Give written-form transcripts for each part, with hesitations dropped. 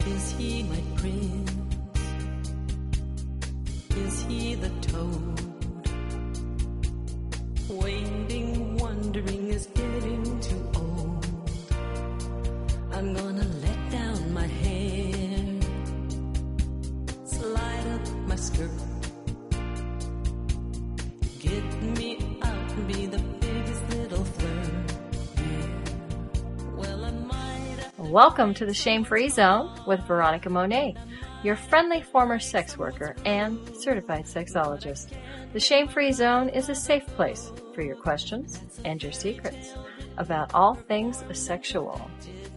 Is he my prince? Is he the toad? Waiting, wondering is getting too old. I'm gonna let down my hair, slide up my skirt, get me out and be the biggest little flirt. Yeah. Well, I might. Welcome to the Shame-Free Zone with Veronica Monet, your friendly former sex worker and certified sexologist. The Shame-Free Zone is a safe place for your questions and your secrets about all things sexual.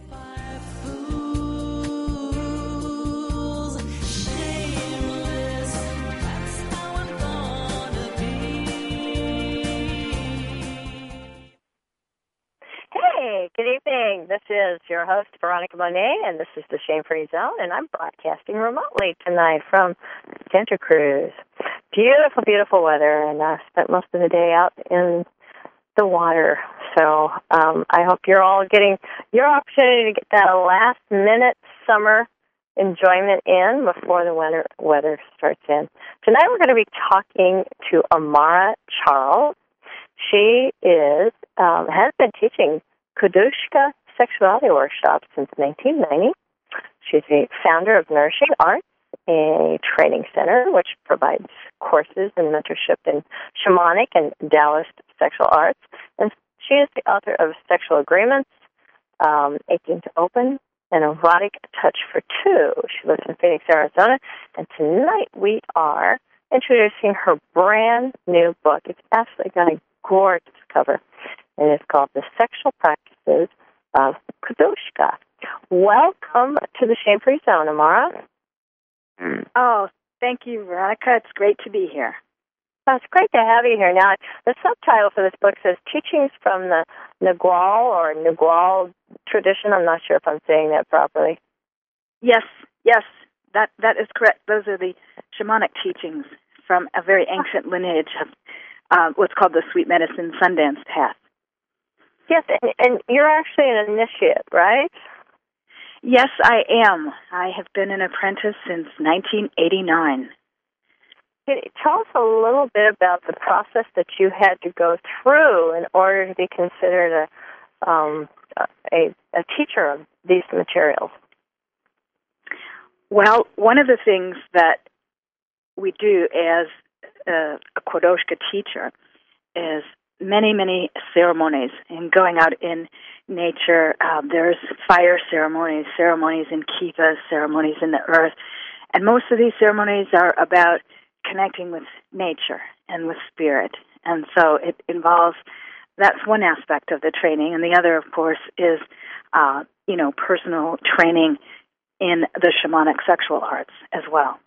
Hey, good evening. This is your host, Veronica Monet, and this is the Shame-Free Zone, and I'm broadcasting remotely tonight from Santa Cruz. Beautiful, beautiful weather, and I spent most of the day out in the water. So I hope you're all getting your opportunity to get that last-minute summer enjoyment in before the weather starts in. Tonight we're going to be talking to Amara Charles. She has been teaching Kudushka sexuality workshops since 1990. She's the founder of Nourishing Arts, a training center which provides courses and mentorship in shamanic and Taoist sexual arts. And she is the author of Sexual Agreements, Aching to Open, and Erotic Touch for Two. She lives in Phoenix, Arizona, and tonight we are introducing her brand new book. It's absolutely got a gorgeous cover, and it's called The Sexual Practices of Kudushka. Welcome to the Shame-Free Zone, Amara. Oh, thank you, Veronica. It's great to be here. Well, it's great to have you here. Now, the subtitle for this book says Teachings from the Nagual tradition. I'm not sure if I'm saying that properly. Yes, that is correct. Those are the shamanic teachings from a very ancient lineage of what's called the Sweet Medicine Sundance Path. Yes, and you're actually an initiate, right? Yes, I am. I have been an apprentice since 1989. Tell us a little bit about the process that you had to go through in order to be considered a teacher of these materials. Well, one of the things that we do as a Kudushka teacher is many, many ceremonies and going out in nature. There's fire ceremonies in kiva, ceremonies in the earth. And most of these ceremonies are about connecting with nature and with spirit. And so it involves, that's one aspect of the training. And the other, of course, is, personal training in the shamanic sexual arts as well.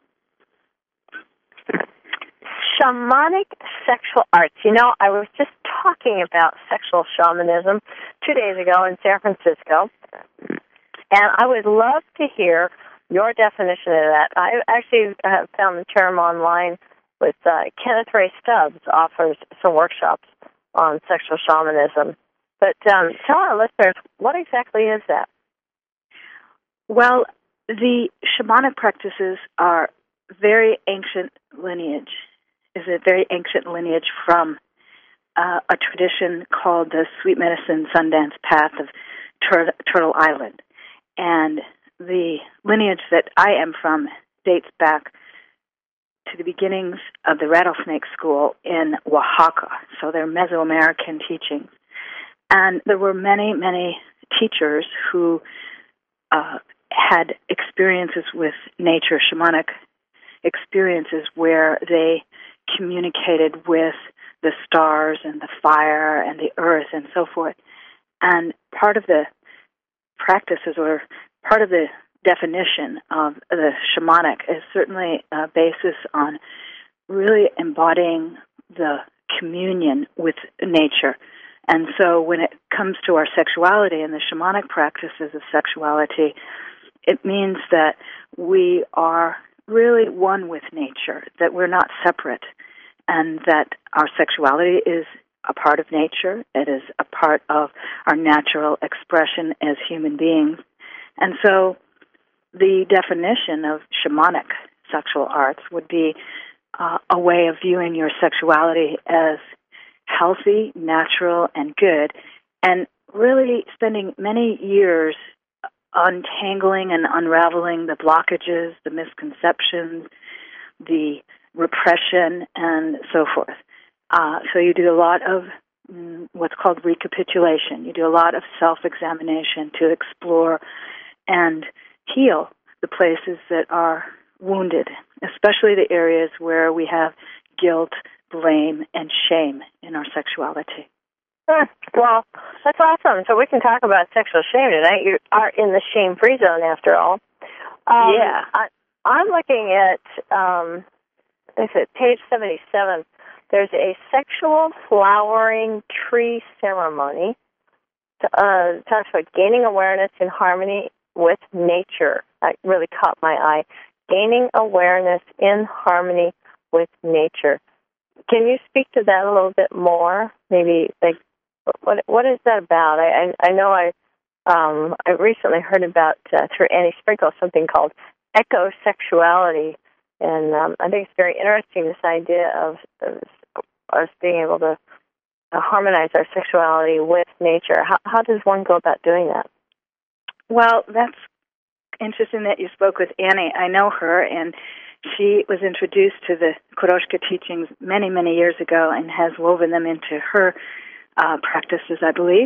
Shamanic sexual arts. I was just talking about sexual shamanism 2 days ago in San Francisco, and I would love to hear your definition of that. I actually have found the term online with Kenneth Ray Stubbs offers some workshops on sexual shamanism. But tell our listeners, what exactly is that? Well, the shamanic practices are very ancient lineage. Is a very ancient lineage from a tradition called the Sweet Medicine Sundance Path of Turtle Island. And the lineage that I am from dates back to the beginnings of the Rattlesnake School in Oaxaca. So they're Mesoamerican teachings. And there were many, many teachers who had experiences with nature, shamanic experiences where they communicated with the stars and the fire and the earth and so forth. And part of the practices or part of the definition of the shamanic is certainly a basis on really embodying the communion with nature. And so when it comes to our sexuality and the shamanic practices of sexuality, it means that we are really one with nature, that we're not separate, and that our sexuality is a part of nature. It is a part of our natural expression as human beings. And so the definition of shamanic sexual arts would be a way of viewing your sexuality as healthy, natural, and good, and really spending many years untangling and unraveling the blockages, the misconceptions, the repression, and so forth. So you do a lot of what's called recapitulation. You do a lot of self-examination to explore and heal the places that are wounded, especially the areas where we have guilt, blame, and shame in our sexuality. Well, that's awesome. So we can talk about sexual shame tonight. You are in the shame-free zone, after all. Yeah. I'm looking at, page 77. There's a sexual flowering tree ceremony. Talks about gaining awareness in harmony with nature. That really caught my eye. Gaining awareness in harmony with nature. Can you speak to that a little bit more? Maybe, like, what is that about? I know I recently heard about, through Annie Sprinkle, something called ecosexuality. And I think it's very interesting, this idea of us being able to harmonize our sexuality with nature. How does one go about doing that? Well, that's interesting that you spoke with Annie. I know her, and she was introduced to the Koroshka teachings many, many years ago and has woven them into her practices, I believe.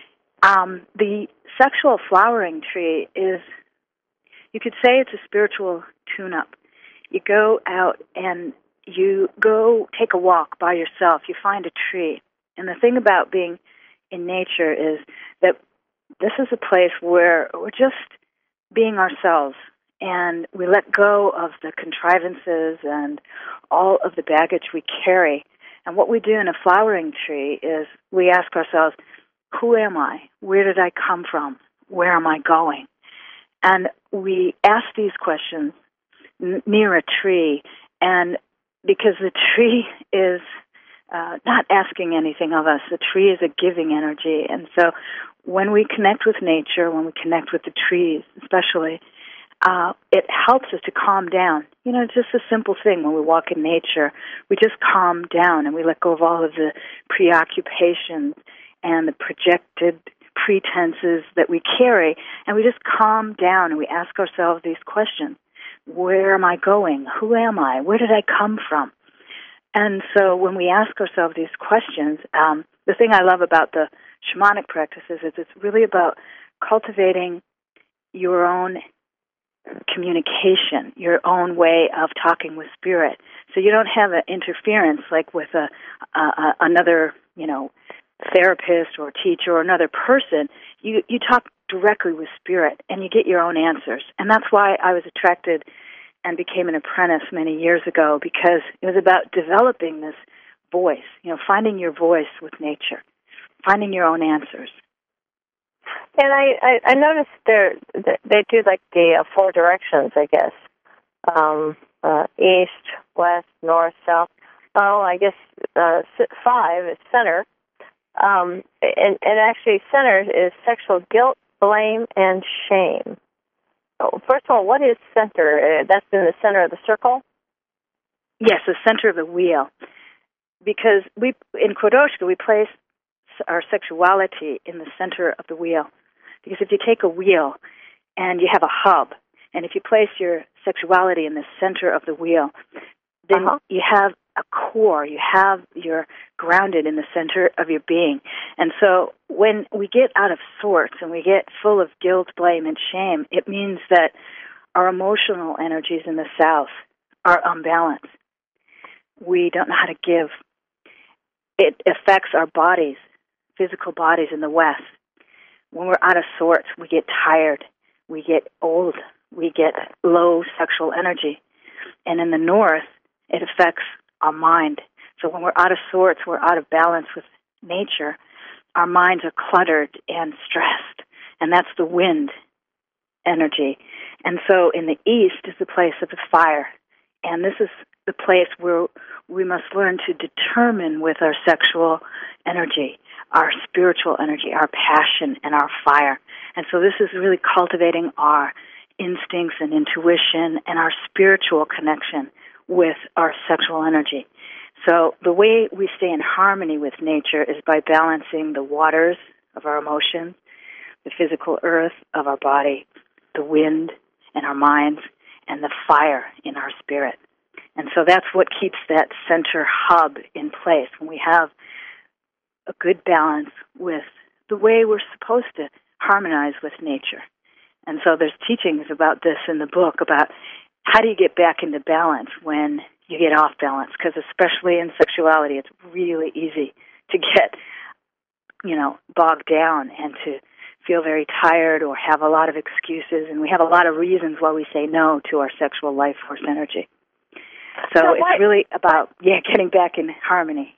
The sexual flowering tree is, you could say it's a spiritual tune-up. You go out and you go take a walk by yourself. You find a tree. And the thing about being in nature is that this is a place where we're just being ourselves, and we let go of the contrivances and all of the baggage we carry. And what we do in a flowering tree is we ask ourselves, who am I? Where did I come from? Where am I going? And we ask these questions near a tree, and because the tree is not asking anything of us, the tree is a giving energy. And so when we connect with nature, when we connect with the trees especially, it helps us to calm down. You know, it's just a simple thing. When we walk in nature, we just calm down and we let go of all of the preoccupations and the projected pretenses that we carry, and we just calm down and we ask ourselves these questions. Where am I going? Who am I? Where did I come from? And so when we ask ourselves these questions, the thing I love about the shamanic practices is it's really about cultivating your own communication, your own way of talking with spirit. So you don't have an interference like with another, therapist or teacher or another person. You talk directly with spirit, and you get your own answers. And that's why I was attracted and became an apprentice many years ago, because it was about developing this voice, finding your voice with nature, finding your own answers. And I noticed they do like the 4 directions, I guess, east, west, north, south. Oh, I guess 5 is center. And actually center is sexual guilt, blame, and shame. Oh, first of all, what is center? That's in the center of the circle? Yes, the center of the wheel. Because in Koroshka, we place our sexuality in the center of the wheel. Because if you take a wheel and you have a hub, and if you place your sexuality in the center of the wheel, then you have a core. You're grounded in the center of your being. And so when we get out of sorts and we get full of guilt, blame, and shame, it means that our emotional energies in the south are unbalanced. We don't know how to give. It affects our bodies, physical bodies in the west. When we're out of sorts, we get tired, we get old, we get low sexual energy. And in the north, it affects our mind. So when we're out of sorts, we're out of balance with nature. Our minds are cluttered and stressed, and that's the wind energy. And so in the east is the place of the fire, and this is the place where we must learn to determine with our sexual energy, our spiritual energy, our passion, and our fire. And so this is really cultivating our instincts and intuition and our spiritual connection with our sexual energy. So the way we stay in harmony with nature is by balancing the waters of our emotions, the physical earth of our body, the wind in our minds, and the fire in our spirit. And so that's what keeps that center hub in place, when we have a good balance with the way we're supposed to harmonize with nature. And so there's teachings about this in the book, about how do you get back into balance when you get off balance, because especially in sexuality, it's really easy to get, bogged down and to feel very tired or have a lot of excuses, and we have a lot of reasons why we say no to our sexual life force energy. So it's really about, getting back in harmony.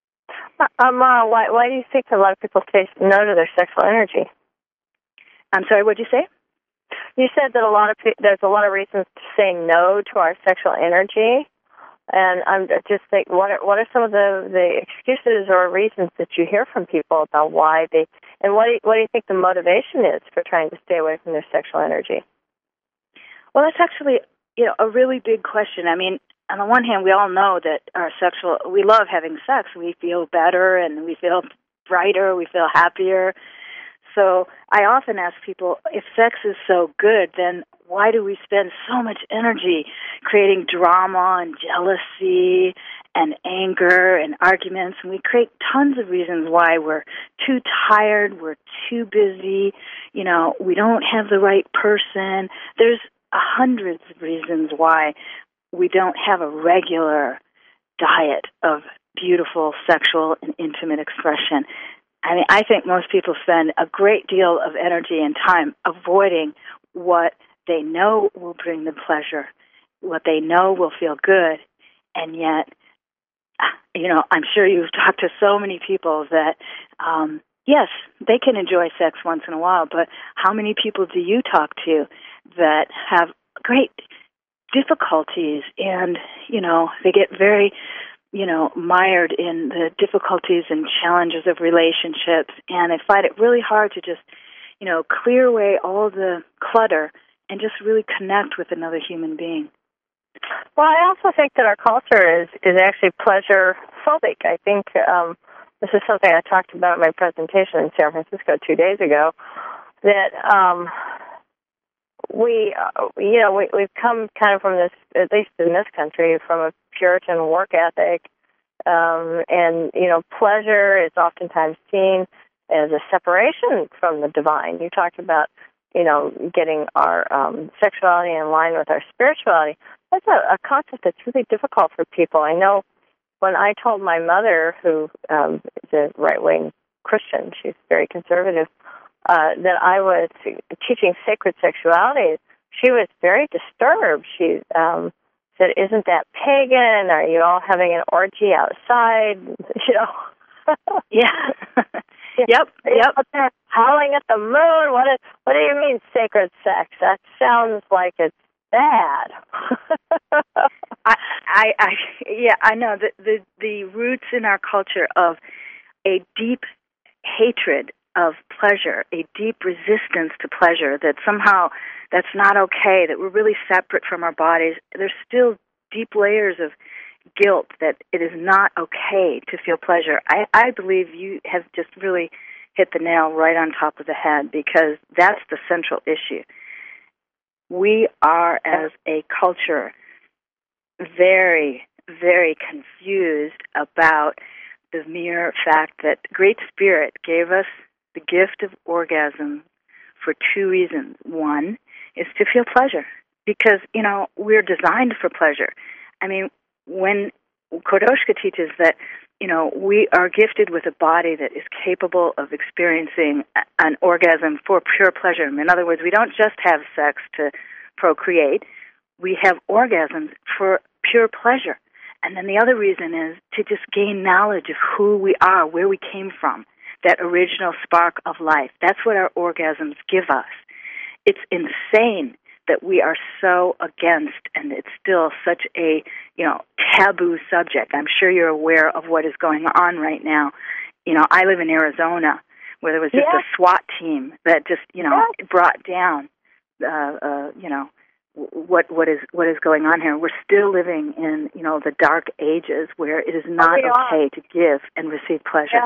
Why do you think a lot of people say no to their sexual energy? I'm sorry, what did you say? You said that there's a lot of reasons to say no to our sexual energy, and I'm just thinking, what are some of the excuses or reasons that you hear from people about why they, and what do you think the motivation is for trying to stay away from their sexual energy? Well, that's actually a really big question. I mean, on the one hand, we all know that we love having sex. We feel better and we feel brighter, we feel happier. So I often ask people, if sex is so good, then why do we spend so much energy creating drama and jealousy and anger and arguments? And we create tons of reasons why we're too tired, we're too busy, we don't have the right person. There's hundreds of reasons why we don't have a regular diet of beautiful sexual and intimate expression. I mean, I think most people spend a great deal of energy and time avoiding what they know will bring them pleasure, what they know will feel good, and yet, I'm sure you've talked to so many people that, yes, they can enjoy sex once in a while, but how many people do you talk to that have great difficulties and, they get very mired in the difficulties and challenges of relationships, and they find it really hard to just, clear away all the clutter and just really connect with another human being. Well, I also think that our culture is actually pleasure phobic. I think this is something I talked about in my presentation in San Francisco 2 days ago, that we've come kind of from this, at least in this country, from a Puritan work ethic, and pleasure is oftentimes seen as a separation from the divine. You talked about getting our sexuality in line with our spirituality. That's a concept that's really difficult for people. I know when I told my mother, who is a right-wing Christian, she's very conservative, that I was teaching sacred sexuality, she was very disturbed. She said, "Isn't that pagan? Are you all having an orgy outside?" Yeah. Yep. Up there howling at the moon. What do you mean sacred sex? That sounds like it's bad. I know the roots in our culture of a deep hatred of pleasure, a deep resistance to pleasure, that somehow that's not okay, that we're really separate from our bodies. There's still deep layers of guilt that it is not okay to feel pleasure. I believe you have just really hit the nail right on top of the head, because that's the central issue. We are, as a culture, very, very confused about the mere fact that Great Spirit gave us the gift of orgasm for two reasons. One is to feel pleasure, because, we're designed for pleasure. I mean, when Kodoshka teaches that, we are gifted with a body that is capable of experiencing an orgasm for pure pleasure. In other words, we don't just have sex to procreate. We have orgasms for pure pleasure. And then the other reason is to just gain knowledge of who we are, where we came from, that original spark of life. That's what our orgasms give us. It's insane that we are so against, and it's still such a, taboo subject. I'm sure you're aware of what is going on right now. I live in Arizona, where there was just a SWAT team that just, brought down what is going on here. We're still living in the dark ages where it is not okay to give and receive pleasure.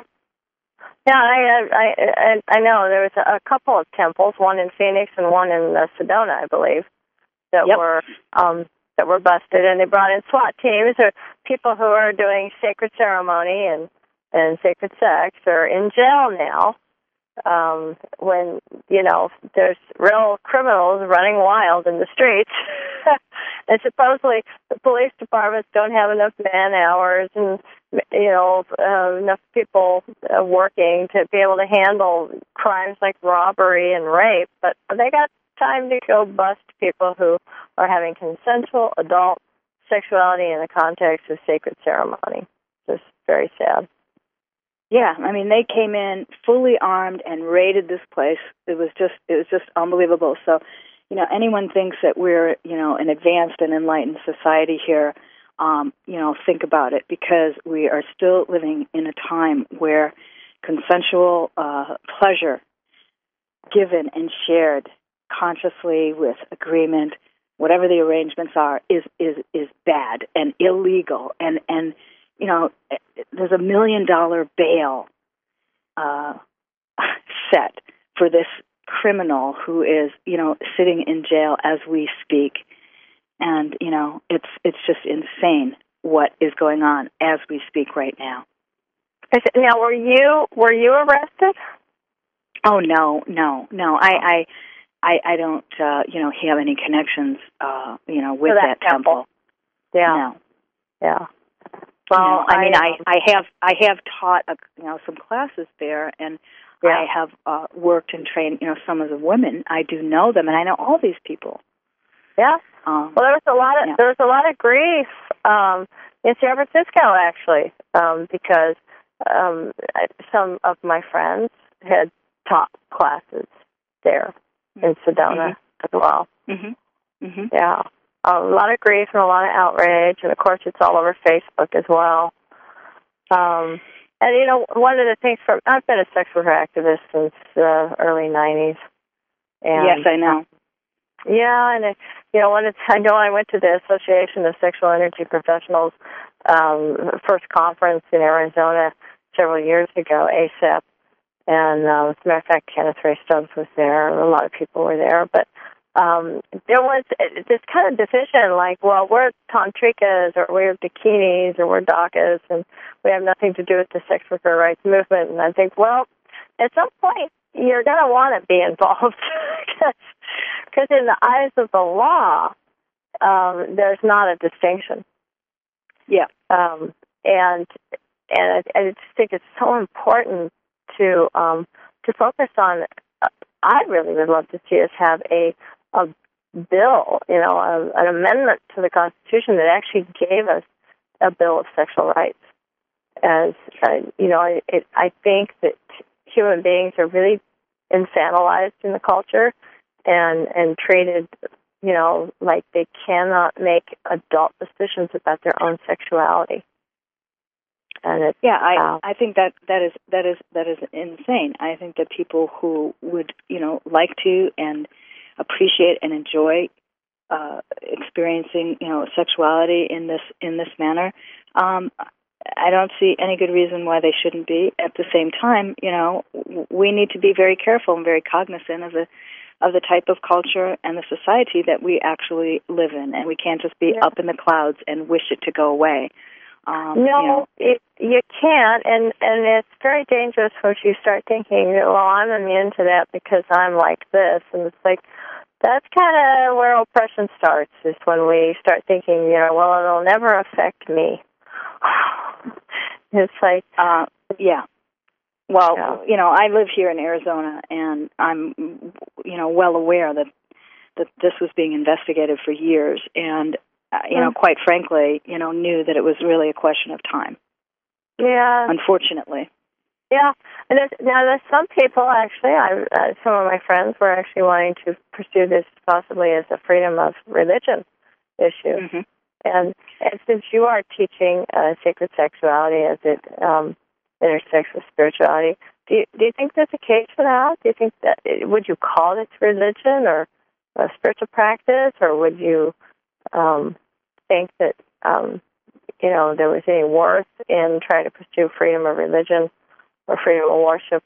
Yeah, I know there was a couple of temples, one in Phoenix and one in Sedona, I believe, that were busted, and they brought in SWAT teams or people who are doing sacred ceremony and sacred sex are in jail now. When there's real criminals running wild in the streets, and supposedly the police departments don't have enough man hours and enough people working to be able to handle crimes like robbery and rape, but they got time to go bust people who are having consensual adult sexuality in the context of sacred ceremony. Just very sad. Yeah, I mean, they came in fully armed and raided this place. It was just unbelievable. So, anyone thinks that we're, an advanced and enlightened society here, think about it, because we are still living in a time where consensual pleasure given and shared consciously with agreement, whatever the arrangements are, is bad and illegal, and there's $1 million bail set for this criminal who is, sitting in jail as we speak, and it's just insane what is going on as we speak right now. Now, were you arrested? Oh no! I don't have any connections with that temple. Yeah. No. Yeah. Well, I have taught some classes there, and I have worked and trained some of the women. I do know them, and I know all these people. Yeah. Well, there was a lot of grief in San Francisco actually, because some of my friends had taught classes there in Sedona as well. Mm-hmm. Mm-hmm. Yeah. A lot of grief and a lot of outrage, and of course it's all over Facebook as well. And one of the things I've been a sex worker activist since the early 90s. And, yes, I know. Yeah, and I know I went to the Association of Sexual Energy Professionals first conference in Arizona several years ago, ASAP. And as a matter of fact, Kenneth Ray Stubbs was there. A lot of people were there, but there was this kind of division, like, well, we're tantrikas, or we're bikinis, or we're dakas, and we have nothing to do with the sex worker rights movement. And I think, well, at some point, you're going to want to be involved, because in the eyes of the law, there's not a distinction. Yeah. And I just think it's so important to focus on. I really would love to see us have a bill, an amendment to the Constitution that actually gave us a Bill of Sexual Rights. As I think that human beings are really infantilized in the culture and treated, like they cannot make adult decisions about their own sexuality. And I think that is insane. I think that people who would like to and appreciate and enjoy experiencing sexuality in this manner, I don't see any good reason why they shouldn't be. At the same time, we need to be very careful and very cognizant of the type of culture and the society that we actually live in, and we can't just be up in the clouds and wish it to go away. You can't, and it's very dangerous once you start thinking, well, I'm immune to that because I'm like this, and it's like, that's kind of where oppression starts, is when we start thinking, well, it'll never affect me. It's like, Well, I live here in Arizona, and I'm, well aware that this was being investigated for years, and quite frankly, knew that it was really a question of time. Yeah. Unfortunately. Yeah. And there's some people, actually, some of my friends were actually wanting to pursue this possibly as a freedom of religion issue. Mm-hmm. And since you are teaching sacred sexuality as it intersects with spirituality, do you think there's a case for that? Do you think that, would you call it religion, or a spiritual practice, or would you think that there was any worth in trying to pursue freedom of religion or freedom of worship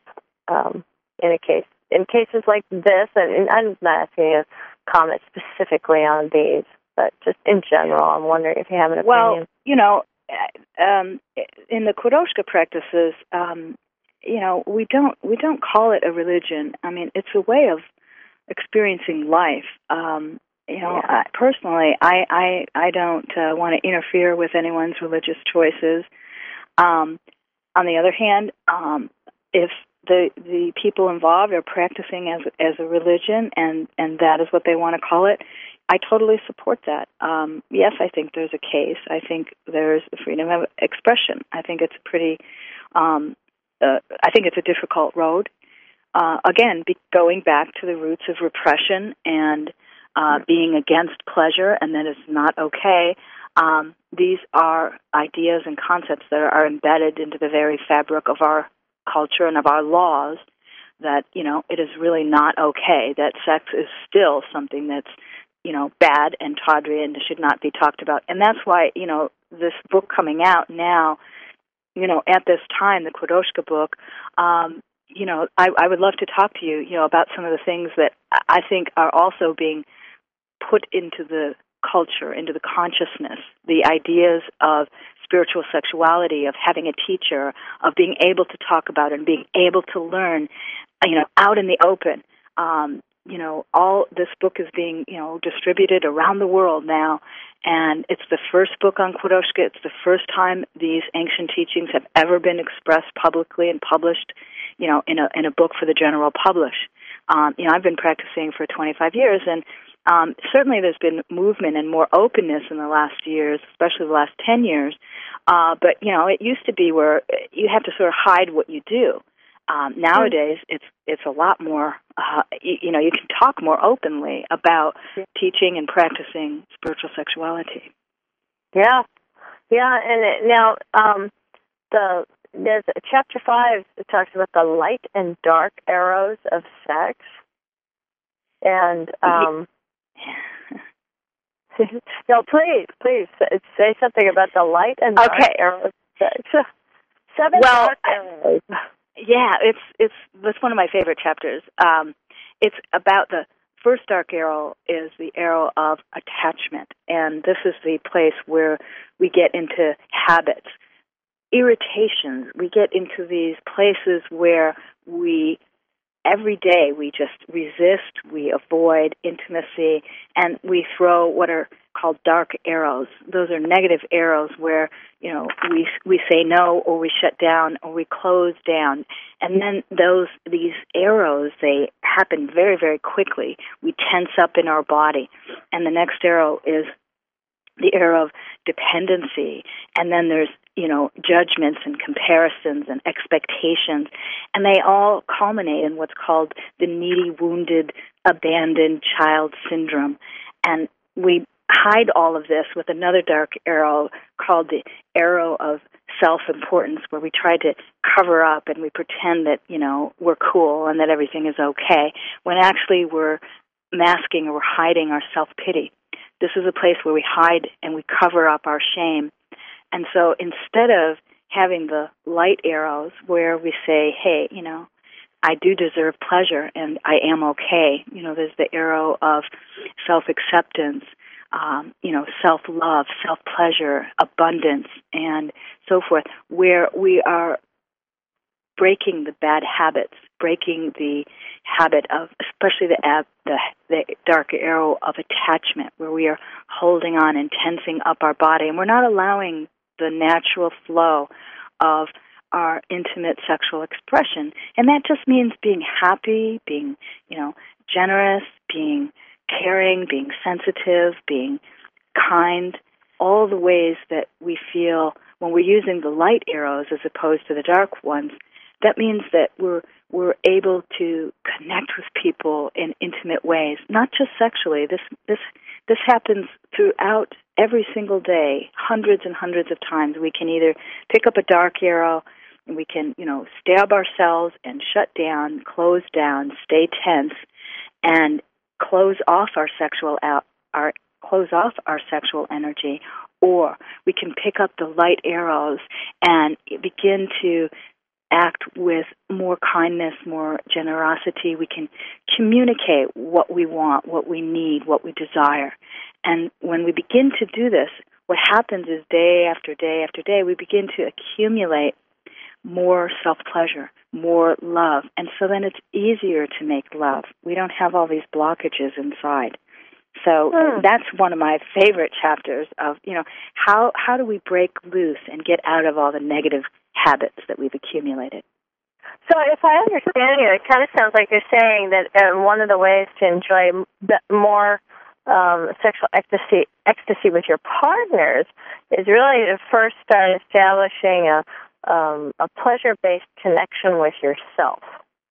in cases like this? And I'm not asking you to comment specifically on these, but just in general, I'm wondering if you have an opinion. Well, in the Quodoushka practices, we don't call it a religion. I mean, it's a way of experiencing life. Personally, I don't want to interfere with anyone's religious choices. On the other hand, if the people involved are practicing as a religion and that is what they want to call it, I totally support that. Yes, I think there's a case. I think there's freedom of expression. I think it's I think it's a difficult road. Again, going back to the roots of repression and being against pleasure, and that it's not okay. These are ideas and concepts that are embedded into the very fabric of our culture and of our laws, that, it is really not okay, that sex is still something that's, bad and tawdry and should not be talked about. And that's why, this book coming out now, at this time, the Quodoushka book, I would love to talk to you, about some of the things that I think are also being put into the culture, into the consciousness, the ideas of spiritual sexuality, of having a teacher, of being able to talk about it and being able to learn, out in the open. All this book is being, distributed around the world now, and it's the first book on Quodoushka. It's the first time these ancient teachings have ever been expressed publicly and published, in a book for the general public. I've been practicing for 25 years, and certainly there's been movement and more openness in the last years, especially the last 10 years. But, it used to be where you had to sort of hide what you do. Nowadays, it's a lot more, you can talk more openly about teaching and practicing spiritual sexuality. Yeah. Yeah, and now there's chapter 5 that talks about the light and dark arrows of sex. And no, please say something about the light and dark arrows of sex. 7 dark arrows. Yeah, it's one of my favorite chapters. It's about the first dark arrow is the arrow of attachment, and this is the place where we get into habits, irritations. We get into these places where every day we just resist, we avoid intimacy, and we throw what are called dark arrows. Those are negative arrows where, we say no, or we shut down, or we close down. And then these arrows, they happen very, very quickly. We tense up in our body. And the next arrow is the arrow of dependency. And then there's, judgments and comparisons and expectations. And they all culminate in what's called the needy, wounded, abandoned child syndrome. And we hide all of this with another dark arrow called the arrow of self-importance, where we try to cover up and we pretend that, we're cool and that everything is okay, when actually we're masking or we're hiding our self-pity. This is a place where we hide and we cover up our shame. And so instead of having the light arrows where we say, hey, I do deserve pleasure and I am okay, there's the arrow of self-acceptance, self-love, self-pleasure, abundance, and so forth, where we are breaking the bad habits, breaking the habit of, especially the dark arrow of attachment, where we are holding on and tensing up our body, and we're not allowing the natural flow of our intimate sexual expression. And that just means being happy, being, generous, being caring, being sensitive, being kind, all the ways that we feel when we're using the light arrows as opposed to the dark ones. That means that we're able to connect with people in intimate ways, not just sexually. This happens throughout every single day, hundreds and hundreds of times. We can either pick up a dark arrow and we can, stab ourselves and shut down, close down, stay tense, and close off our sexual energy, or we can pick up the light arrows and begin to act with more kindness, more generosity. We can communicate what we want, what we need, what we desire. And when we begin to do this, what happens is day after day after day, we begin to accumulate more self-pleasure, more love. And so then it's easier to make love. We don't have all these blockages inside. So that's one of my favorite chapters of, how do we break loose and get out of all the negative habits that we've accumulated. So if I understand you, it kind of sounds like you're saying that one of the ways to enjoy more sexual ecstasy with your partners is really to first start establishing a pleasure-based connection with yourself.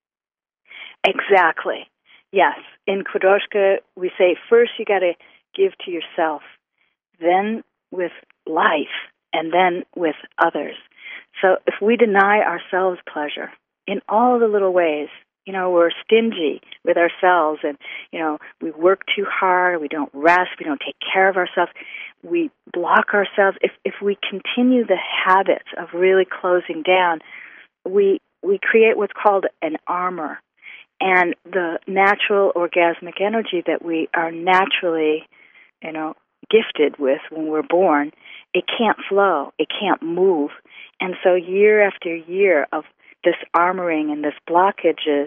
Exactly. Yes. In Krodojka, we say first you got to give to yourself, then with life, and then with others. So if we deny ourselves pleasure in all the little ways, we're stingy with ourselves and, we work too hard, we don't rest, we don't take care of ourselves, we block ourselves. If we continue the habits of really closing down, we create what's called an armor. And the natural orgasmic energy that we are naturally, gifted with when we're born, it can't flow, it can't move. And so year after year of this armoring and this blockages,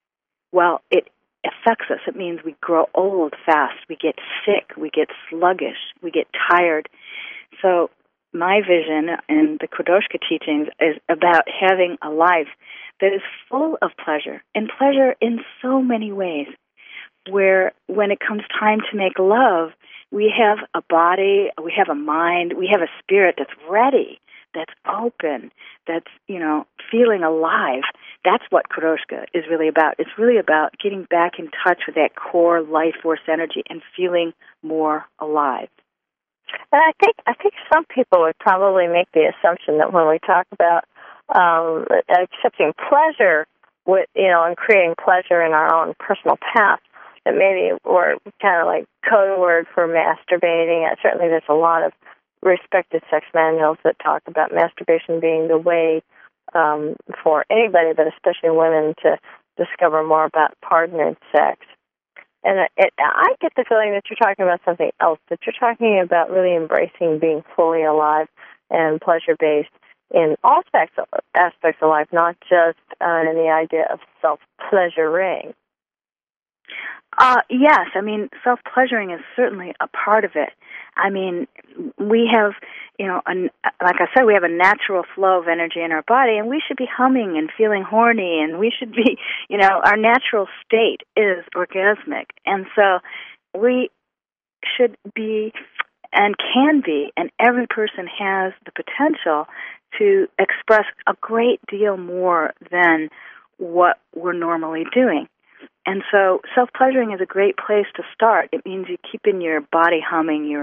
it affects us. It means we grow old fast, we get sick, we get sluggish, we get tired. So my vision in the Krodojka teachings is about having a life that is full of pleasure, and pleasure in so many ways, where when it comes time to make love, we have a body, we have a mind, we have a spirit that's ready, that's open, that's, feeling alive. That's what Krodojka is really about. It's really about getting back in touch with that core life force energy and feeling more alive. And I think some people would probably make the assumption that when we talk about accepting pleasure with, and creating pleasure in our own personal path, that maybe we're kind of like code word for masturbating. Certainly there's a lot of respected sex manuals that talk about masturbation being the way for anybody, but especially women, to discover more about partnered sex. And I get the feeling that you're talking about something else, that you're talking about really embracing being fully alive and pleasure-based in all aspects of life, not just in the idea of self-pleasuring. Yes, self-pleasuring is certainly a part of it. We have, like I said, we have a natural flow of energy in our body, and we should be humming and feeling horny, and we should be, our natural state is orgasmic. And so we should be and can be, and every person has the potential to express a great deal more than what we're normally doing. And so self-pleasuring is a great place to start. It means you keeping your body humming, your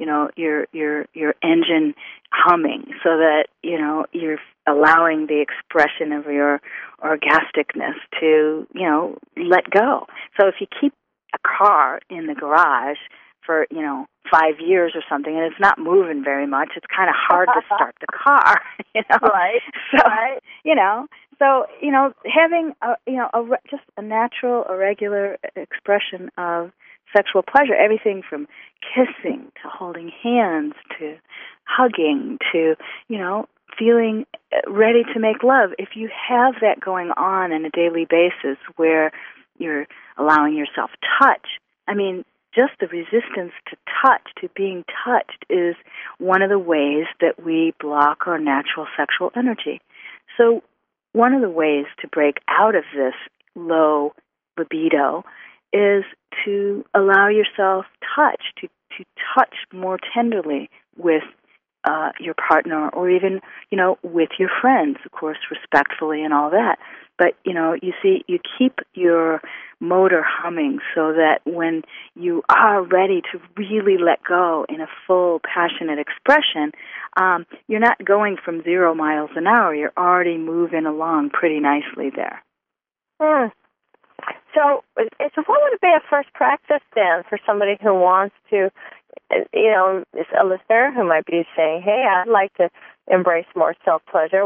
engine humming, so that, you're allowing the expression of your orgasticness to, let go. So if you keep a car in the garage for, 5 years or something, and it's not moving very much, it's kind of hard to start the car, Right. So, right. So, having just a natural, a regular expression of sexual pleasure, everything from kissing to holding hands to hugging to, feeling ready to make love. If you have that going on a daily basis where you're allowing yourself touch, just the resistance to touch, to being touched, is one of the ways that we block our natural sexual energy. So one of the ways to break out of this low libido is to allow yourself touch, to touch more tenderly with your partner, or even, with your friends, of course, respectfully and all that. But, you see, you keep your motor humming so that when you are ready to really let go in a full, passionate expression, you're not going from 0 miles an hour. You're already moving along pretty nicely there. So what would be a first practice then for somebody who wants to, is a listener who might be saying, hey, I'd like to embrace more self-pleasure.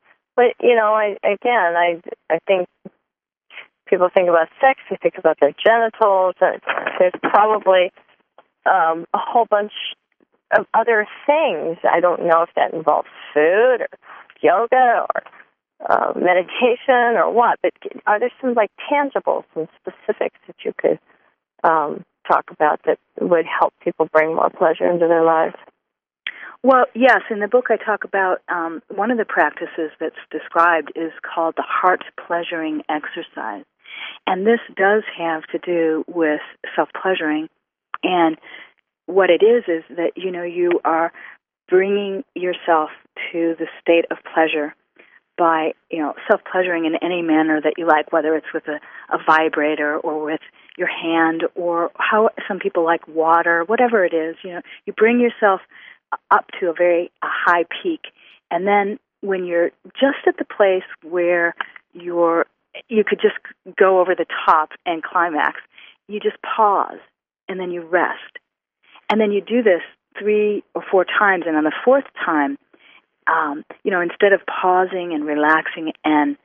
I think people think about sex, they think about their genitals, and there's probably a whole bunch of other things. I don't know if that involves food or yoga or meditation or what, but are there some tangibles, some specifics that you could talk about that would help people bring more pleasure into their lives? Well, yes. In the book I talk about one of the practices that's described is called the heart pleasuring exercise. And this does have to do with self-pleasuring. And what it is that, you are bringing yourself to the state of pleasure by, self-pleasuring in any manner that you like, whether it's with a vibrator or with your hand or how some people like water, whatever it is. You bring yourself up to a high peak. And then when you're just at the place where you could just go over the top and climax, you just pause and then you rest. And then you do this 3 or 4 times, and on the 4th time, instead of pausing and relaxing and,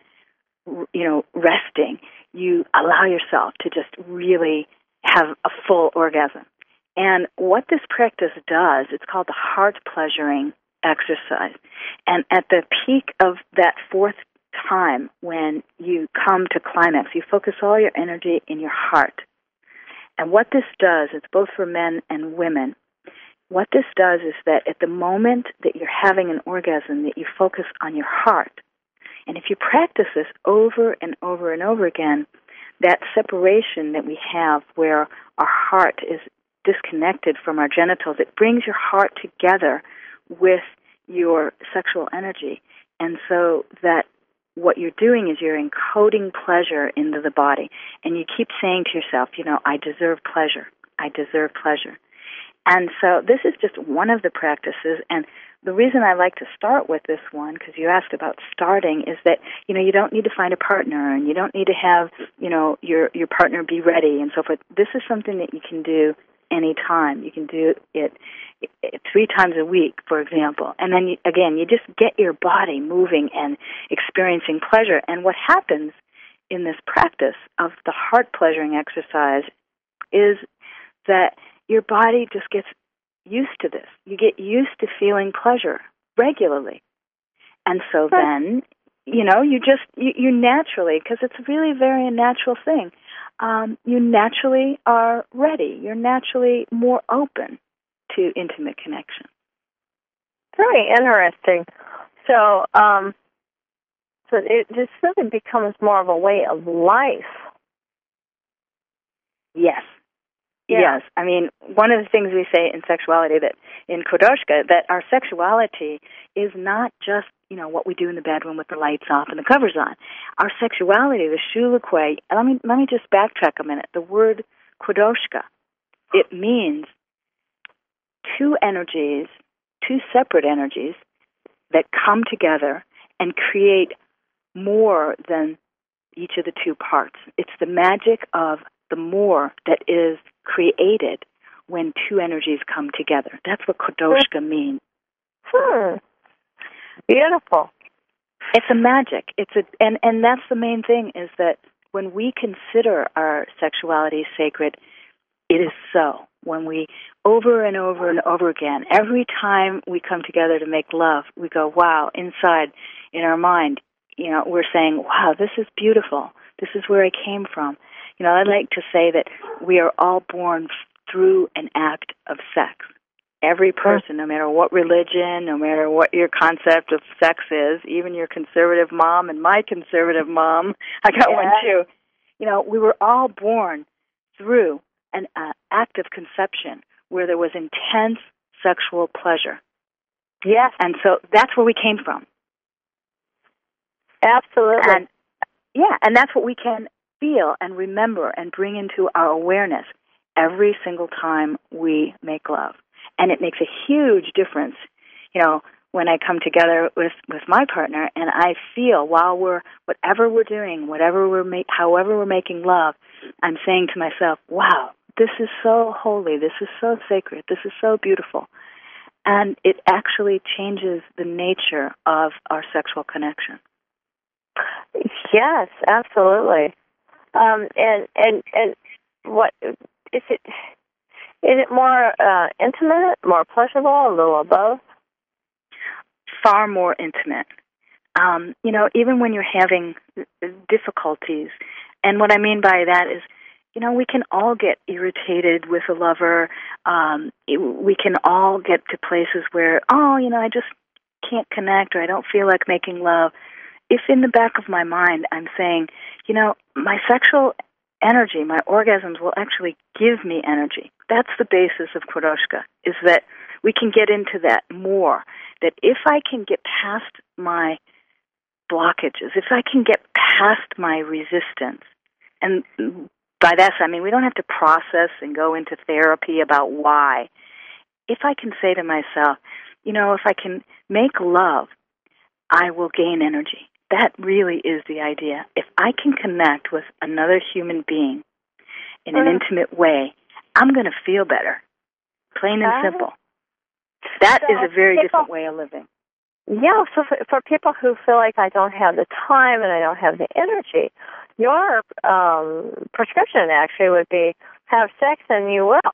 resting, you allow yourself to just really have a full orgasm. And what this practice does, it's called the heart pleasuring exercise. And at the peak of that 4th time, when you come to climax, you focus all your energy in your heart. And what this does, it's both for men and women, what this does is that at the moment that you're having an orgasm, that you focus on your heart. And if you practice this over and over and over again, that separation that we have where our heart is disconnected from our genitals, it brings your heart together with your sexual energy. And so that what you're doing is you're encoding pleasure into the body. And you keep saying to yourself, I deserve pleasure. I deserve pleasure. And so this is just one of the practices. And the reason I like to start with this one, because you asked about starting, is that, you don't need to find a partner and you don't need to have, your partner be ready and so forth. This is something that you can do anytime. You can do it 3 times a week, for example. And then, you just get your body moving and experiencing pleasure. And what happens in this practice of the heart pleasuring exercise is that your body just gets used to this. You get used to feeling pleasure regularly. And so then, you naturally, because it's really a very natural thing, you naturally are ready. You're naturally more open to intimate connection. Very interesting. So, this really becomes more of a way of life. Yes. Yeah. Yes. I mean, one of the things we say in sexuality, that in Khodorska, that our sexuality is not just, what we do in the bedroom with the lights off and the covers on. Our sexuality, the shulukwe, let me just backtrack a minute. The word Khodorska, it means 2 energies, 2 separate energies that come together and create more than each of the 2 parts. It's the magic of the more that is created when 2 energies come together. That's what Khodorska means. Beautiful. It's a magic. And that's the main thing, is that when we consider our sexuality sacred, it is so. When we over and over and over again, every time we come together to make love, we go, wow, inside, in our mind, we're saying, wow, this is beautiful. This is where I came from. I'd like to say that we are all born through an act of sex. Every person, no matter what religion, no matter what your concept of sex is, even your conservative mom and my conservative mom, I got one too. We were all born through an act of conception where there was intense sexual pleasure. Yes. And so that's where we came from. Absolutely. And that's what we can feel and remember and bring into our awareness every single time we make love. And it makes a huge difference, when I come together with my partner, and I feel while whatever we're doing, however we're making love, I'm saying to myself, wow, this is so holy, this is so sacred, this is so beautiful. And it actually changes the nature of our sexual connection. Yes, absolutely. And what is it? Is it more intimate, more pleasurable, a little of both? Far more intimate. Even when you're having difficulties, and what I mean by that is, we can all get irritated with a lover. We can all get to places where, I just can't connect, or I don't feel like making love. If in the back of my mind I'm saying, my sexual energy, my orgasms will actually give me energy. That's the basis of Quodoushka, is that we can get into that more. That if I can get past my blockages, if I can get past my resistance, and by that I mean we don't have to process and go into therapy about why. If I can say to myself, if I can make love, I will gain energy. That really is the idea. If I can connect with another human being in an intimate way, I'm going to feel better. Plain and simple. That is a very different way of living. Yeah, so for people who feel like I don't have the time and I don't have the energy, your prescription actually would be have sex and you will.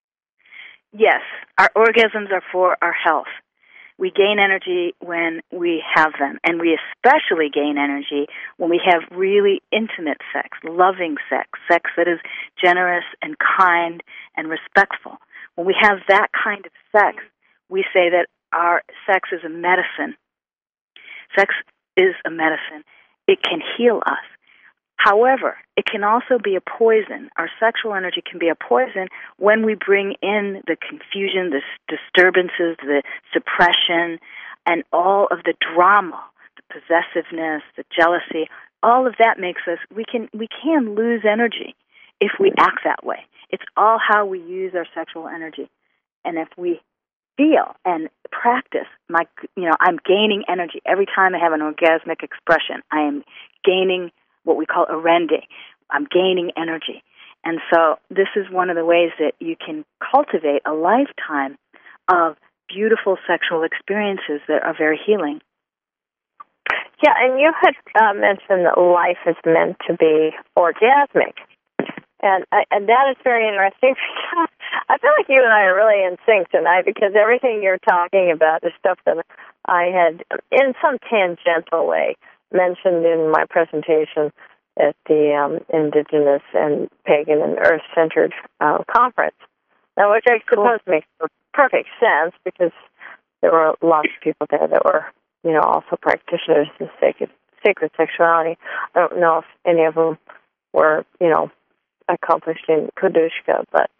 Yes, our orgasms are for our health. We gain energy when we have them, and we especially gain energy when we have really intimate sex, loving sex, sex that is generous and kind and respectful. When we have that kind of sex, we say that our sex is a medicine. Sex is a medicine. It can heal us. However, it can also be a poison. Our sexual energy can be a poison when we bring in the confusion, the disturbances, the suppression, and all of the drama, the possessiveness, the jealousy. All of that makes us, we can lose energy if we act that way. It's all how we use our sexual energy. And if we feel and practice, I'm gaining energy. Every time I have an orgasmic expression, I am gaining what we call arende. I'm gaining energy. And so this is one of the ways that you can cultivate a lifetime of beautiful sexual experiences that are very healing. Yeah, and you had mentioned that life is meant to be orgasmic. And that is very interesting because I feel like you and I are really in sync tonight because everything you're talking about is stuff that I had, in some tangential way, mentioned in my presentation at the Indigenous and Pagan and Earth-Centered conference, now, which I suppose makes perfect sense because there were lots of people there that were, also practitioners of sacred sexuality. I don't know if any of them were, accomplished in Quodoushka, but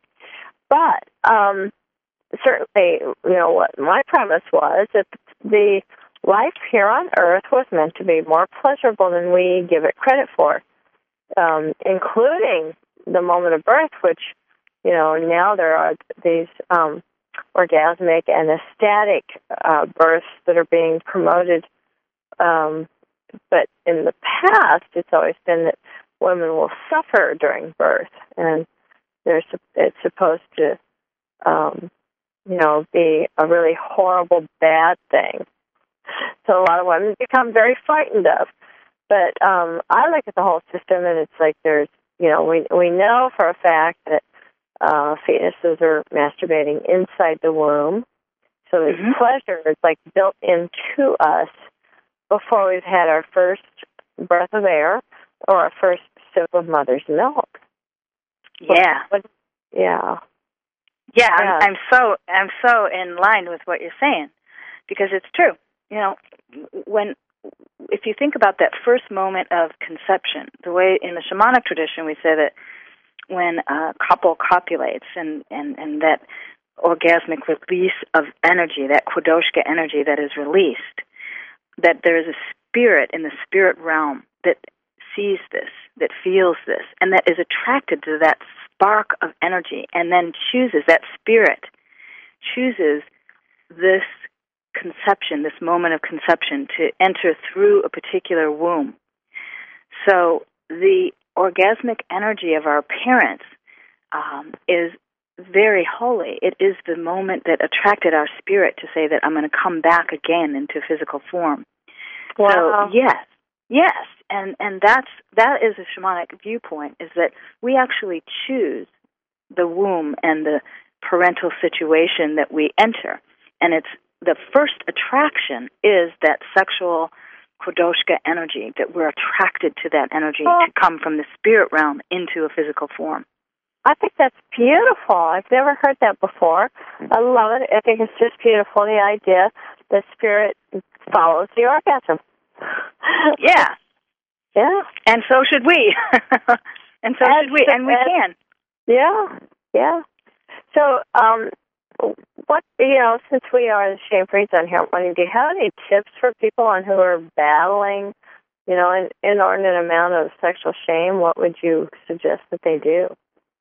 certainly, what my premise was that the life here on Earth was meant to be more pleasurable than we give it credit for, including the moment of birth, which, now there are these orgasmic and ecstatic births that are being promoted. But in the past, it's always been that women will suffer during birth, and it's supposed to, be a really horrible, bad thing. So a lot of women become very frightened of. But I look at the whole system, and it's like there's, we know for a fact that fetuses are masturbating inside the womb. So there's pleasure. It's like built into us before we've had our first breath of air or our first sip of mother's milk. Yeah. Yeah. Yeah, I'm so in line with what you're saying because it's true. If you think about that first moment of conception, the way in the shamanic tradition we say that when a couple copulates and that orgasmic release of energy, that Quodoushka energy that is released, that there is a spirit in the spirit realm that sees this, that feels this, and that is attracted to that spark of energy and then that spirit chooses this conception, this moment of conception, to enter through a particular womb. So the orgasmic energy of our parents is very holy. It is the moment that attracted our spirit to say that I'm going to come back again into physical form. Wow. So yes, and that is a shamanic viewpoint, is that we actually choose the womb and the parental situation that we enter, and it's the first attraction is that sexual Kodoshka energy, that we're attracted to that energy to come from the spirit realm into a physical form. I think that's beautiful. I've never heard that before. I love it. I think it's just beautiful, the idea that spirit follows the orgasm. Yeah. Yeah. And so should we. And so should we. And we can. Yeah. Yeah. So, what, since we are the shame-free zone here, do you have any tips for people on who are battling, an inordinate amount of sexual shame? What would you suggest that they do?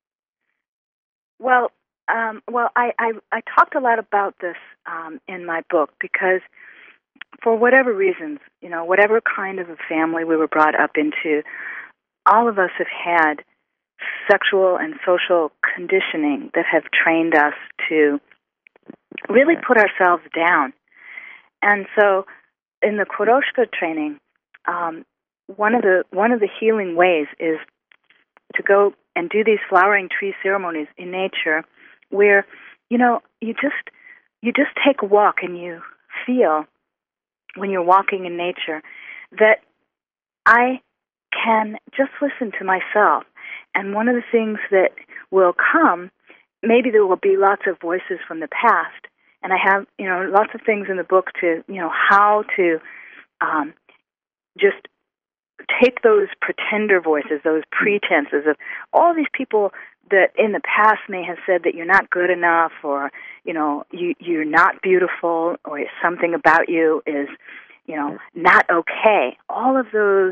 Well, I talked a lot about this in my book because for whatever reasons, whatever kind of a family we were brought up into, all of us have had sexual and social conditioning that have trained us to really put ourselves down. And so in the Kodoshka training, one of the healing ways is to go and do these flowering tree ceremonies in nature where, you just take a walk and you feel when you're walking in nature that I can just listen to myself. And one of the things that will come, maybe there will be lots of voices from the past, and I have, lots of things in the book to, how to just take those pretender voices, those pretenses of all these people that in the past may have said that you're not good enough, or, you're not beautiful, or something about you is, not okay. All of those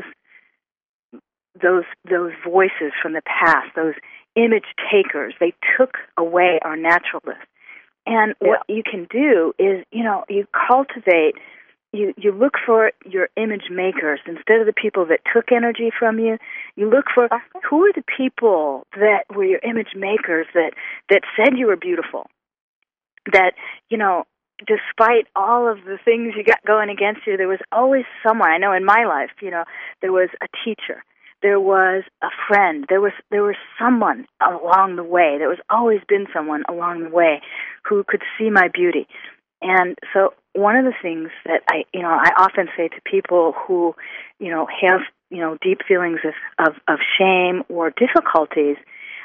voices from the past, those image takers, they took away our naturalness. And what you can do is, you cultivate, you look for your image makers. Instead of the people that took energy from you, you look for who are the people that were your image makers that said you were beautiful, that, despite all of the things you got going against you, there was always someone. I know in my life, there was a teacher. There was a friend. There was someone along the way. There was always been someone along the way who could see my beauty. And so one of the things that I often say to people who, have, deep feelings of shame or difficulties,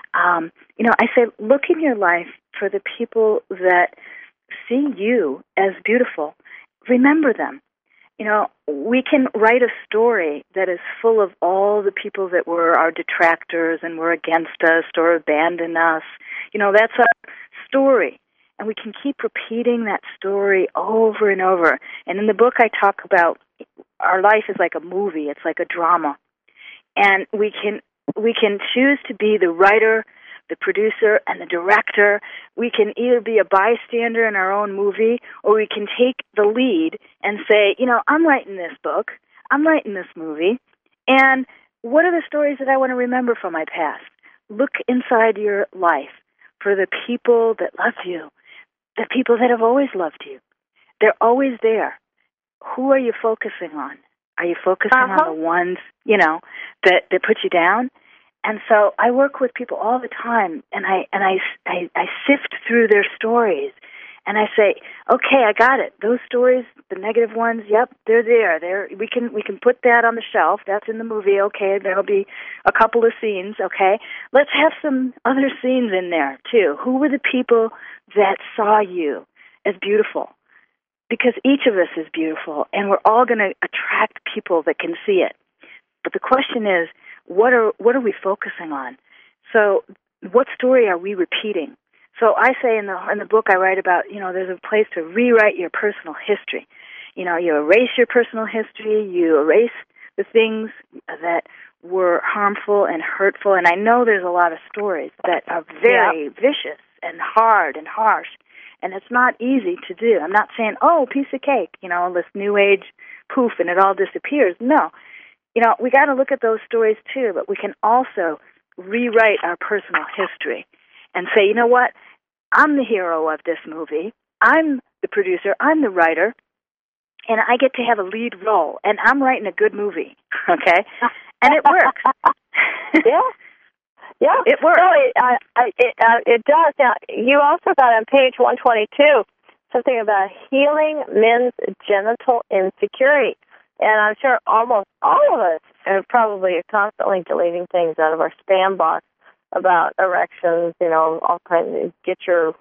I say, look in your life for the people that see you as beautiful. Remember them. We can write a story that is full of all the people that were our detractors and were against us or abandoned us. That's our story. And we can keep repeating that story over and over. And in the book I talk about our life is like a movie. It's like a drama. And we can choose to be the writer, the producer, and the director. We can either be a bystander in our own movie, or we can take the lead and say, I'm writing this book, I'm writing this movie, and what are the stories that I want to remember from my past? Look inside your life for the people that love you, the people that have always loved you. They're always there. Who are you focusing on? Are you focusing on the ones, that put you down? And so I work with people all the time, and I sift through their stories, and I say, okay, I got it. Those stories, the negative ones, yep, they're there. We can put that on the shelf. That's in the movie. Okay, there'll be a couple of scenes. Okay, let's have some other scenes in there too. Who were the people that saw you as beautiful? Because each of us is beautiful, and we're all going to attract people that can see it. But the question is, what are we focusing on? So what story are we repeating? So I say in the book I write about, there's a place to rewrite your personal history. You erase your personal history, you erase the things that were harmful and hurtful. And I know there's a lot of stories that are very vicious and hard and harsh. And it's not easy to do. I'm not saying, oh, piece of cake, this new age poof and it all disappears. No. We got to look at those stories too, but we can also rewrite our personal history and say, you know what? I'm the hero of this movie. I'm the producer. I'm the writer. And I get to have a lead role. And I'm writing a good movie. Okay? And it works. Yeah. Yeah, it works. No, it does. Now, you also got on page 122 something about healing men's genital insecurity. And I'm sure almost all of us are probably constantly deleting things out of our spam box about erections, all kinds of, get your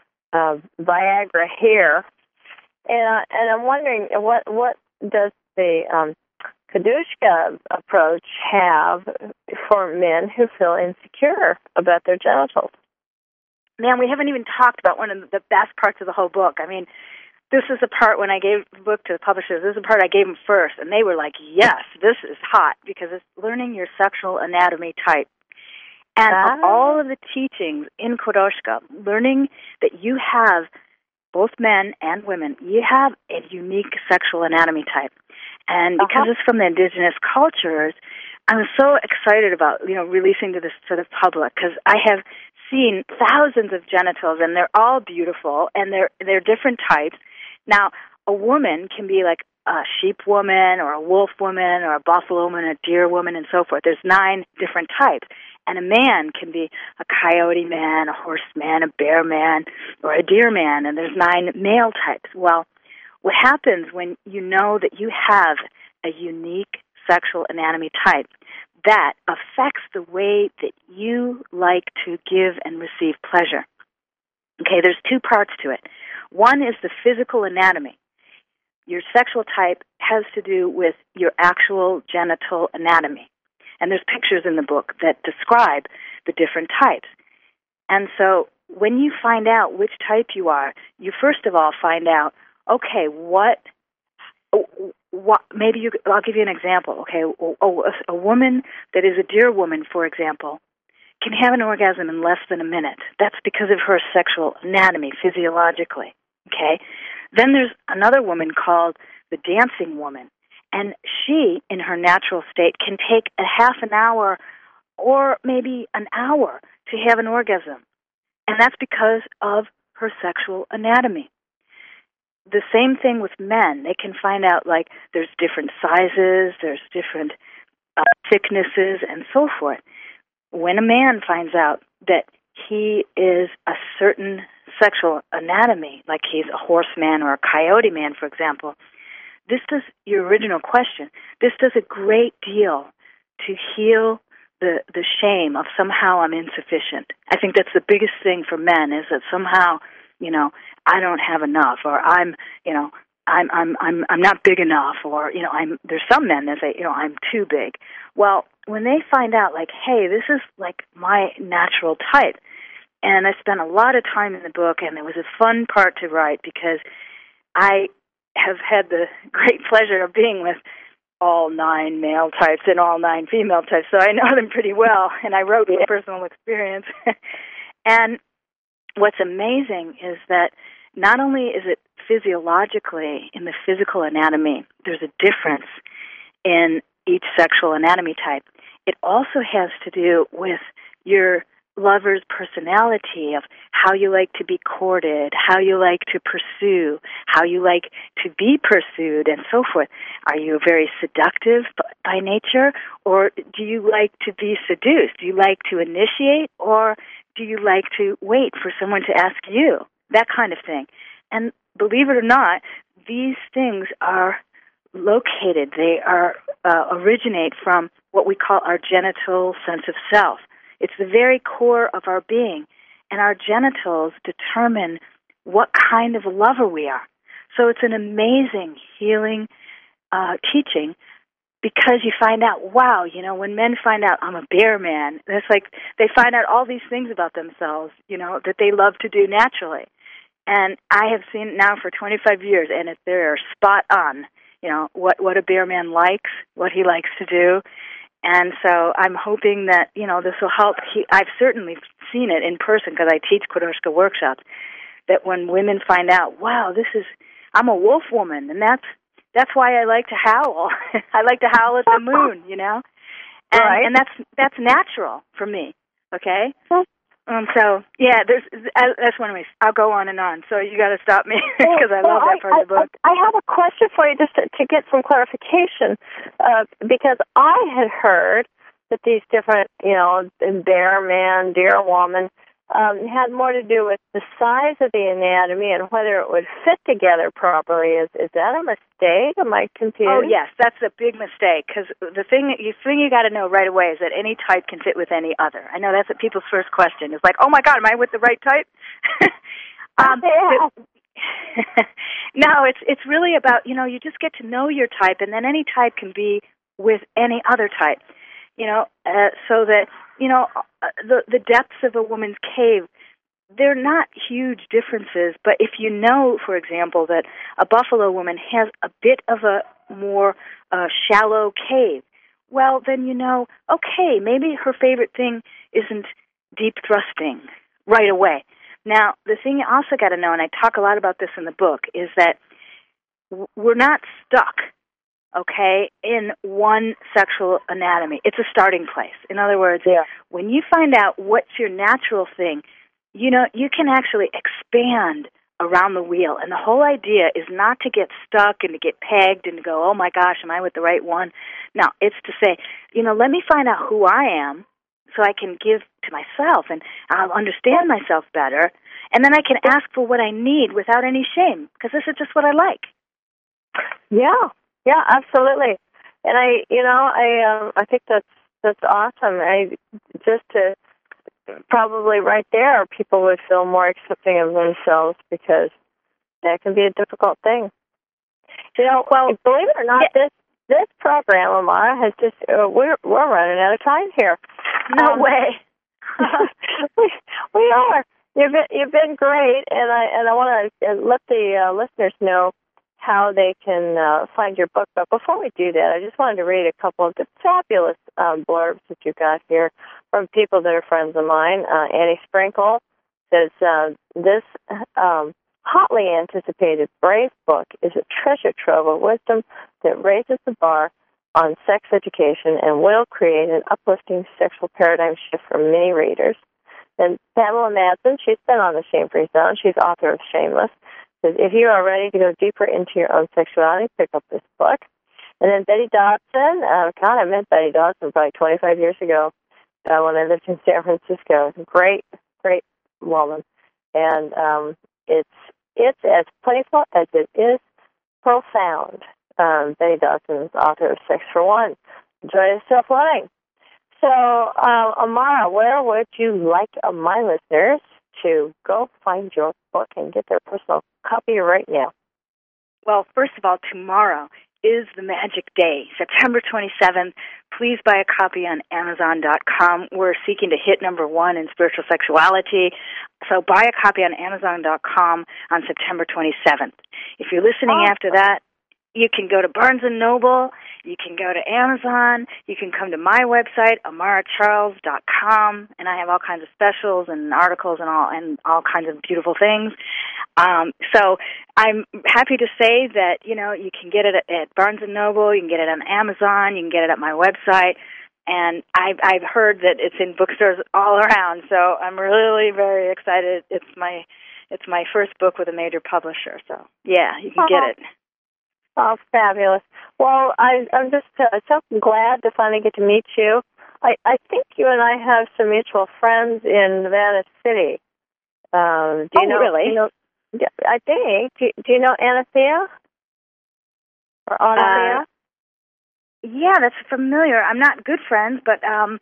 Viagra here. And I'm wondering, what does the Kadushka approach have for men who feel insecure about their genitals? Man, we haven't even talked about one of the best parts of the whole book. I mean, this is the part when I gave the book to the publishers. This is the part I gave them first, and they were like, yes, this is hot, because it's learning your sexual anatomy type. And of all of the teachings in Kadoshka, learning that you have, both men and women, you have a unique sexual anatomy type. And because it's from the indigenous cultures, I'm so excited about, releasing to the public, because I have seen thousands of genitals, and they're all beautiful, and they're different types. Now, a woman can be like a sheep woman, or a wolf woman, or a buffalo woman, a deer woman, and so forth. There's 9 different types. And a man can be a coyote man, a horse man, a bear man, or a deer man, and there's 9 male types. Well, what happens when you know that you have a unique sexual anatomy type, that affects the way that you like to give and receive pleasure. Okay, there's 2 parts to it. One is the physical anatomy. Your sexual type has to do with your actual genital anatomy. And there's pictures in the book that describe the different types. And so when you find out which type you are, you first of all find out, okay, I'll give you an example. Okay, a woman that is a deer woman, for example, can have an orgasm in less than a minute. That's because of her sexual anatomy, physiologically. Okay? Then there's another woman called the dancing woman. And she, in her natural state, can take a half an hour or maybe an hour to have an orgasm. And that's because of her sexual anatomy. The same thing with men. They can find out, like, there's different sizes, there's different thicknesses, and so forth. When a man finds out that he is a certain sexual anatomy, like he's a horseman or a coyote man, for example, this does, your original question, this does a great deal to heal the shame of somehow I'm insufficient. I think that's the biggest thing for men, is that somehow, I don't have enough, or I'm not big enough, or there's some men that say, I'm too big. Well, when they find out, like, hey, this is like my natural type, and I spent a lot of time in the book, and it was a fun part to write, because I have had the great pleasure of being with all 9 male types and all 9 female types, so I know them pretty well, and I wrote from personal experience. And what's amazing is that not only is it physiologically, in the physical anatomy, there's a difference in each sexual anatomy type, it also has to do with your lover's personality, of how you like to be courted, how you like to pursue, how you like to be pursued, and so forth. Are you very seductive by nature, or do you like to be seduced? Do you like to initiate, or do you like to wait for someone to ask you? That kind of thing. And believe it or not, these things are located. They are originate from what we call our genital sense of self. It's the very core of our being, and our genitals determine what kind of lover we are. So it's an amazing healing teaching, because you find out, wow, when men find out I'm a bear man, it's like they find out all these things about themselves, that they love to do naturally. And I have seen now for 25 years, and they're spot on, what a bear man likes, what he likes to do. And so I'm hoping that, this will help. I've certainly seen it in person, because I teach Kadoshka workshops. that when women find out, wow, I'm a wolf woman, and that's why I like to howl. I like to howl at the moon, and Right. and that's natural for me. Okay. So yeah, that's one way. I'll go on and on. So you got to stop me because I love that part of the book. I have a question for you just to get some clarification, because I had heard that these different, bear man, deer woman, had more to do with the size of the anatomy and whether it would fit together properly. Is that a mistake? Am I confused? Oh yes, that's a big mistake, because the thing you got to know right away is that any type can fit with any other. I know that's what people's first question is, like, oh my God, am I with the right type? No, it's really about, you just get to know your type, and then any type can be with any other type. So that, the depths of a woman's cave, they're not huge differences, but if you know, for example, that a buffalo woman has a bit of a more shallow cave, well, then okay, maybe her favorite thing isn't deep thrusting right away. Now, the thing you also got to know, and I talk a lot about this in the book, is that we're not stuck, okay, in one sexual anatomy. It's a starting place. In other words, when you find out what's your natural thing, you can actually expand around the wheel. And the whole idea is not to get stuck and to get pegged and to go, oh my gosh, am I with the right one? No, it's to say, let me find out who I am so I can give to myself and I'll understand myself better. And then I can ask for what I need without any shame, because this is just what I like. Yeah, absolutely. And I think that's awesome. Probably right there, people would feel more accepting of themselves, because that can be a difficult thing. Well, believe it or not, this program, Amara, has just we're running out of time here. No way. we are. You've been great, and I want to let the listeners know how they can find your book. But before we do that, I just wanted to read a couple of the fabulous blurbs that you got here from people that are friends of mine. Annie Sprinkle says, this hotly anticipated Brave book is a treasure trove of wisdom that raises the bar on sex education and will create an uplifting sexual paradigm shift for many readers. And Pamela Madsen, she's been on the Shame-Free Zone. She's author of Shameless. Says, if you are ready to go deeper into your own sexuality, pick up this book. And then Betty Dodson. I met Betty Dodson probably 25 years ago when I lived in San Francisco. Great, great woman. And it's as playful as it is profound. Betty Dodson is author of Sex for One, Joy of Self-Loving. So, Amara, where would you like my listeners to go find your book and get their personal copy right now? Well, first of all, tomorrow is the magic day, September 27th. Please buy a copy on Amazon.com. We're seeking to hit number 1 in spiritual sexuality. So buy a copy on Amazon.com on September 27th. If you're listening after that, you can go to Barnes & Noble, you can go to Amazon, you can come to my website, amaracharles.com, and I have all kinds of specials and articles and all kinds of beautiful things. So I'm happy to say that, you can get it at Barnes & Noble, you can get it on Amazon, you can get it at my website, and I've heard that it's in bookstores all around, so I'm really very excited. It's my first book with a major publisher, so yeah, you can get it. Oh, fabulous. Well, I'm just so glad to finally get to meet you. I think you and I have some mutual friends in Nevada City. Do you know, really? I think. Do you know Anathea? Or Anathea? Yeah, that's familiar. I'm not good friends, but I'm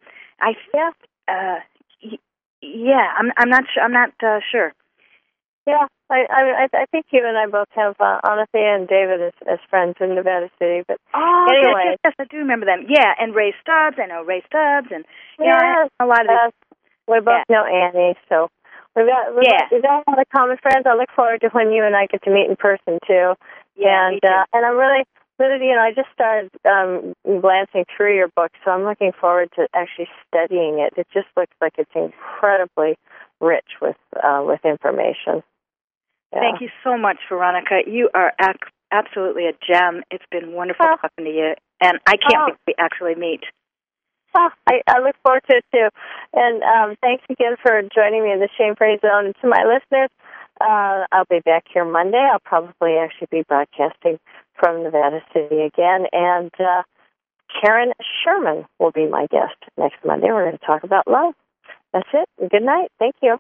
not sure. I'm not sure. Yeah, I think you and I both have Anathea and David as friends in Nevada City. But anyway, yes, I do remember them. Yeah, and Ray Stubbs. I know Ray Stubbs, and a lot of these. We both know Annie, so we've got a lot of common friends. I look forward to when you and I get to meet in person too. Yeah, and I'm really, I just started glancing through your book, so I'm looking forward to actually studying it. It just looks like it's incredibly rich with information. Yeah. Thank you so much, Veronica. You are absolutely a gem. It's been wonderful talking to you, and I can't wait to actually meet. I look forward to it, too. And thanks again for joining me in the Shame-Free Zone. And to my listeners, I'll be back here Monday. I'll probably actually be broadcasting from Nevada City again. And Karen Sherman will be my guest next Monday. We're going to talk about love. That's it. Good night. Thank you.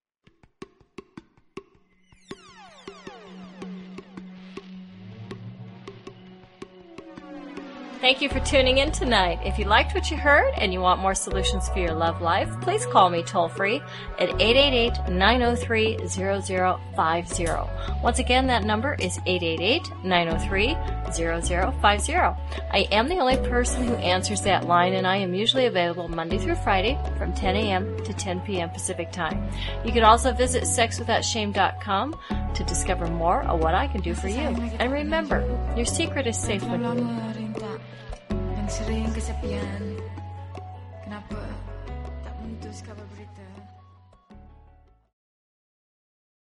Thank you for tuning in tonight. If you liked what you heard and you want more solutions for your love life, please call me toll-free at 888-903-0050. Once again, that number is 888-903-0050. I am the only person who answers that line, and I am usually available Monday through Friday from 10 a.m. to 10 p.m. Pacific Time. You can also visit sexwithoutshame.com to discover more of what I can do for you. And remember, your secret is safe with you. Sering kesepian, kenapa tak memutus kabar berita?